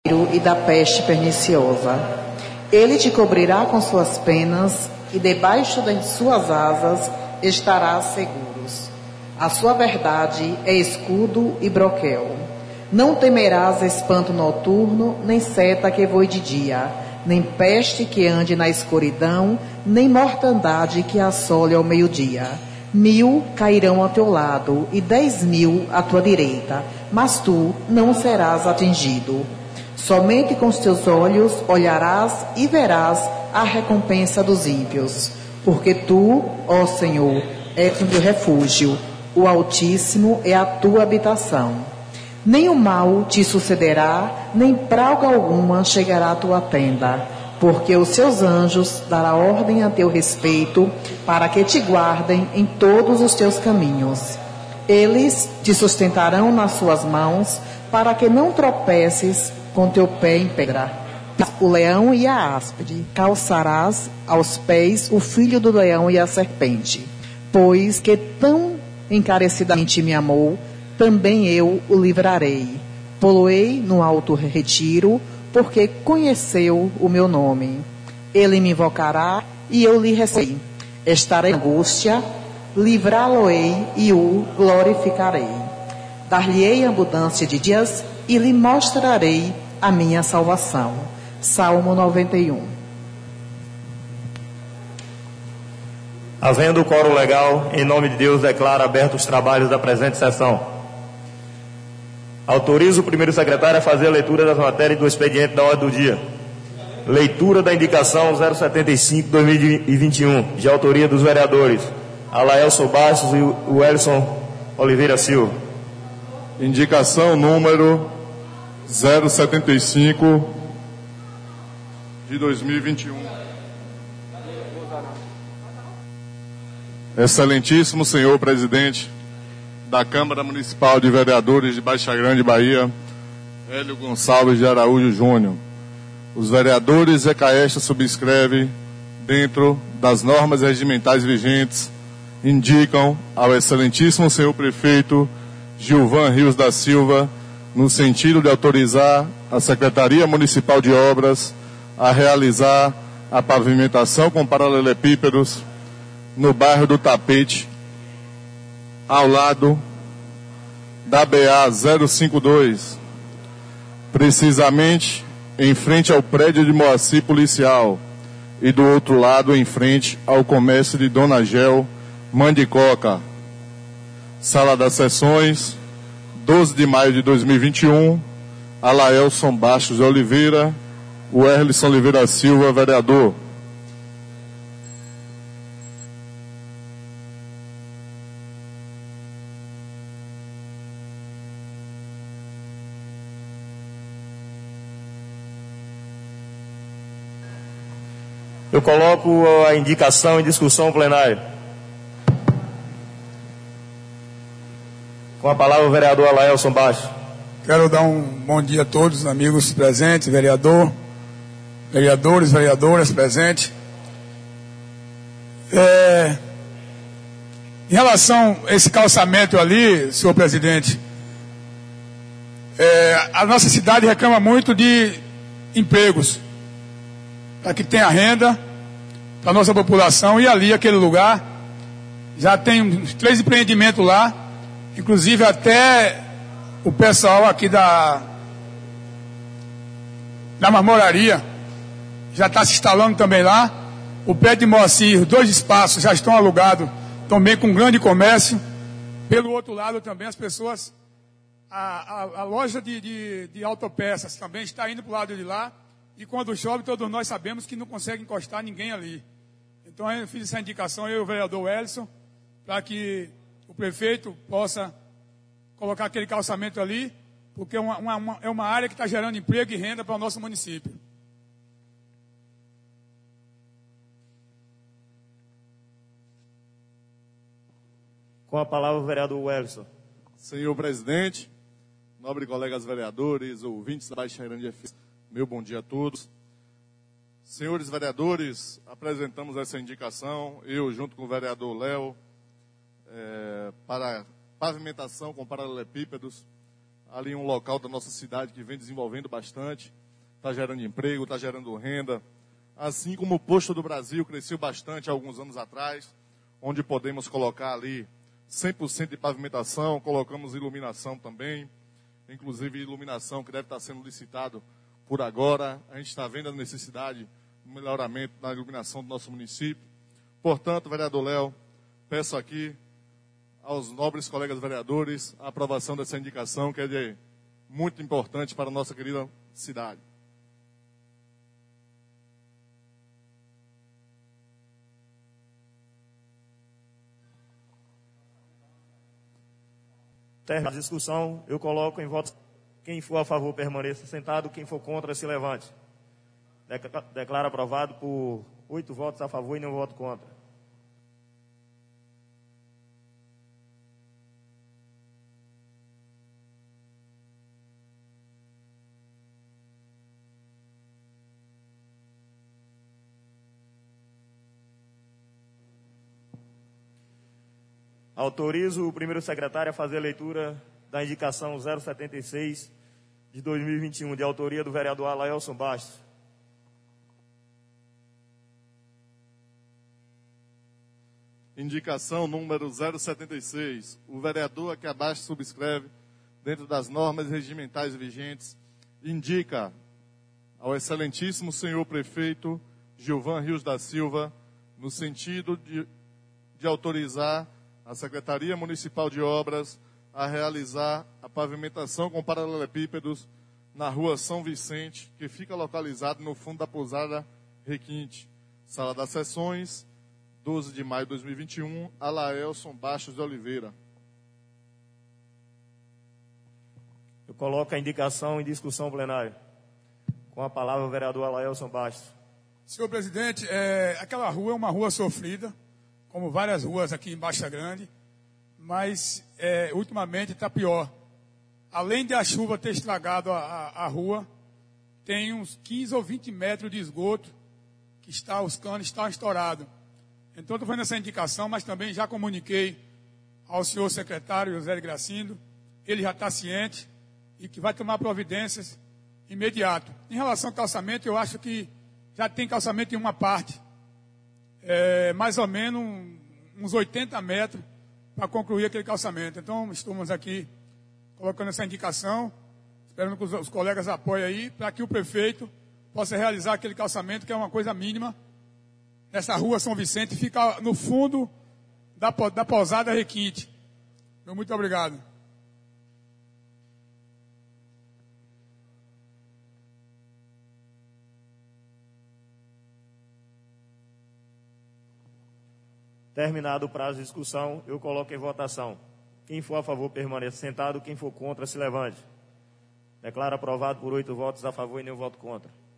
e da peste perniciosa. Ele te cobrirá com suas penas e debaixo das suas asas estarás seguros. A sua verdade é escudo e broquel. Não temerás espanto noturno, nem seta que voe de dia, nem peste que ande na escuridão, nem mortandade que assole ao meio-dia. 1000 cairão ao teu lado e 10.000 à tua direita, mas tu não serás atingido. Somente com os teus olhos olharás e verás a recompensa dos ímpios. Porque tu, ó Senhor, és o meu refúgio, o Altíssimo é a tua habitação. Nem o mal te sucederá, nem praga alguma chegará à tua tenda, porque os seus anjos dará ordem a teu respeito, para que te guardem em todos os teus caminhos. Eles te sustentarão nas suas mãos, para que não tropeces com teu pé em pedra. O leão e a áspide, calçarás aos pés o filho do leão e a serpente. Pois que tão encarecidamente me amou, também eu o livrarei. Poloei no alto retiro, porque conheceu o meu nome. Ele me invocará e eu lhe receberei. Estarei em angústia, livrá-lo-ei e o glorificarei. Dar-lhe-ei abundância de dias e lhe mostrarei a minha salvação. Salmo 91. Havendo o quórum legal, em nome de Deus, declaro abertos os trabalhos da presente sessão. Autorizo o primeiro secretário a fazer a leitura das matérias do expediente da ordem do dia. Leitura da indicação 075/2021, de autoria dos vereadores Alaelson Bastos e Welson Oliveira Silva. Indicação número 075 de 2021. Excelentíssimo senhor presidente da Câmara Municipal de Vereadores de Baixa Grande, Bahia, Hélio Gonçalves de Araújo Júnior. Os vereadores ECAESTA subscrevem, dentro das normas regimentais vigentes, indicam ao excelentíssimo senhor prefeito Gilvan Rios da Silva, no sentido de autorizar a Secretaria Municipal de Obras a realizar a pavimentação com paralelepípedos no bairro do Tapete, ao lado da BA 052, precisamente em frente ao prédio de Moacir Policial e do outro lado em frente ao comércio de Dona Gel Mandicoca. Sala das Sessões, 12 de maio de 2021, Alaelson Bastos de Oliveira, Werlison Oliveira Silva, vereador. Eu coloco a indicação em discussão plenária. Com a palavra o vereador Alaelson Bastos. Quero dar um bom dia a todos, amigos presentes, vereadores, vereadoras presentes. Em relação a esse calçamento ali, senhor presidente, a nossa cidade reclama muito de empregos, para que tenha renda para a nossa população. E ali, aquele lugar, já tem uns 3 empreendimentos lá, inclusive até o pessoal aqui da marmoraria já está se instalando também lá. O pé de Moacir, 2 espaços já estão alugados, também com grande comércio. Pelo outro lado também as pessoas, a loja de autopeças também está indo para o lado de lá. E quando chove, todos nós sabemos que não consegue encostar ninguém ali. Então eu fiz essa indicação, eu e o vereador Welson, para que o prefeito possa colocar aquele calçamento ali, porque é uma área que está gerando emprego e renda para o nosso município. Com a palavra o vereador Welson. Senhor presidente, nobres colegas vereadores, ouvintes da Baixa Grande FM, meu bom dia a todos. Senhores vereadores, apresentamos essa indicação, eu junto com o vereador Léo, para pavimentação com paralelepípedos ali um local da nossa cidade que vem desenvolvendo bastante, está gerando emprego, está gerando renda. Assim como o Posto do Brasil cresceu bastante há alguns anos atrás, onde podemos colocar ali 100% de pavimentação, colocamos iluminação também, inclusive iluminação que deve estar sendo licitado por agora. A gente está vendo a necessidade do melhoramento na iluminação do nosso município. Portanto, vereador Léo, peço aqui aos nobres colegas vereadores a aprovação dessa indicação, que é muito importante para a nossa querida cidade. Terminada a discussão, eu coloco em voto. Quem for a favor permaneça sentado, quem for contra se levante. Declaro aprovado por 8 votos a favor e nenhum voto contra. Autorizo o primeiro secretário a fazer a leitura da indicação 076 de 2021, de autoria do vereador Alaelson Bastos. Indicação número 076. O vereador a que abaixo subscreve, dentro das normas regimentais vigentes, indica ao excelentíssimo senhor prefeito Gilvan Rios da Silva, no sentido de autorizar a Secretaria Municipal de Obras a realizar a pavimentação com paralelepípedos na rua São Vicente, que fica localizado no fundo da pousada Requinte, Sala das Sessões, 12 de maio de 2021, Alaelson Bastos de Oliveira. Eu coloco a indicação em discussão plenária. Com a palavra o vereador Alaelson Bastos. Senhor presidente, aquela rua é uma rua sofrida, como várias ruas aqui em Baixa Grande, mas ultimamente está pior. Além de a chuva ter estragado a rua, tem uns 15 ou 20 metros de esgoto que os canos estão estourados. Então, estou fazendo essa indicação, mas também já comuniquei ao senhor secretário José Gracindo, ele já está ciente e que vai tomar providências imediato. Em relação ao calçamento, eu acho que já tem calçamento em uma parte, mais ou menos uns 80 metros para concluir aquele calçamento. Então, estamos aqui colocando essa indicação, esperando que os colegas apoiem aí, para que o prefeito possa realizar aquele calçamento, que é uma coisa mínima. Nessa rua São Vicente, fica no fundo da pousada Requinte. Muito obrigado. Terminado o prazo de discussão, eu coloco em votação. Quem for a favor permaneça sentado, quem for contra se levante. Declaro aprovado por 8 votos a favor e nenhum voto contra.